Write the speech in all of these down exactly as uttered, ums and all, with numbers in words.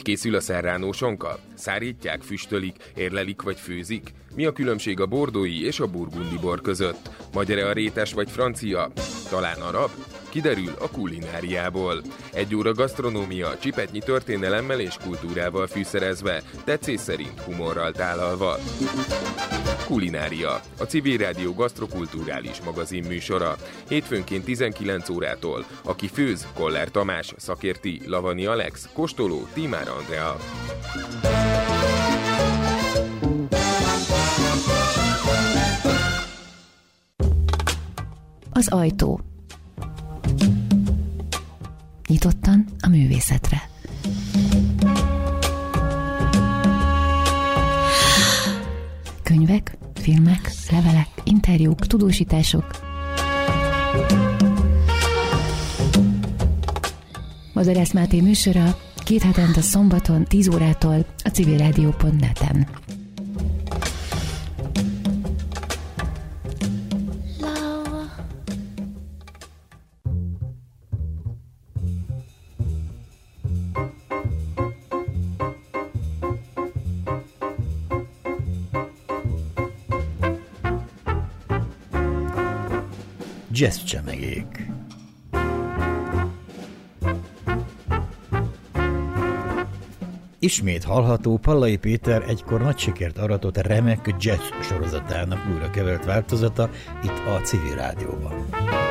készül a serrano sonka? Szárítják, füstölik, érlelik vagy főzik? Mi a különbség a bordói és a burgundi bor között? Magyar-e a rétes vagy francia? Talán arab? Kiderül a kulináriából. Egy óra gasztronómia, csipetnyi történelemmel és kultúrával fűszerezve, tetszés szerint humorral tálalva. Kulinária, a Civil Rádió gasztrokulturális magazin műsora. Hétfőnként tizenkilenc órától. Aki főz, Koller Tamás, szakérti, Lavani Alex, kóstoló, Tímár Andrea. Az ajtó. Nyitottan a művészetre. Könyvek, filmek, levelek, interjúk, tudósítások. Madarász Máté műsora két hetente szombaton tíz órától a civilrádió pont net-en. Jazz csemegék. Ismét hallható Pallai Péter egykor nagy sikert aratott remek jazz sorozatának újra kevert változata itt a Civil Rádióban.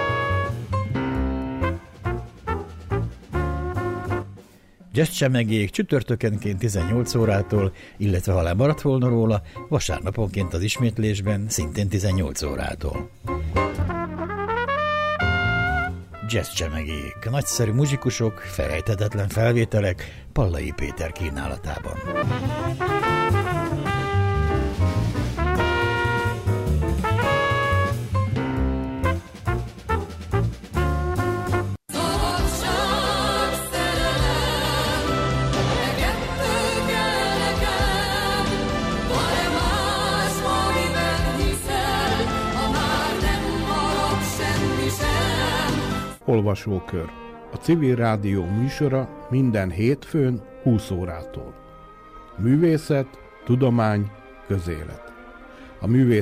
Jazz csemegék csütörtökenként tizennyolc órától, illetve ha lemaradt volna róla, vasárnaponként az ismétlésben szintén tizennyolc órától. Jazz csemegék, nagyszerű muzsikusok, felejthetetlen felvételek Pallai Péter kínálatában. Olvasókör. A Civil Rádió műsora minden hétfőn húsz órától. Művészet, tudomány, közélet. A művészet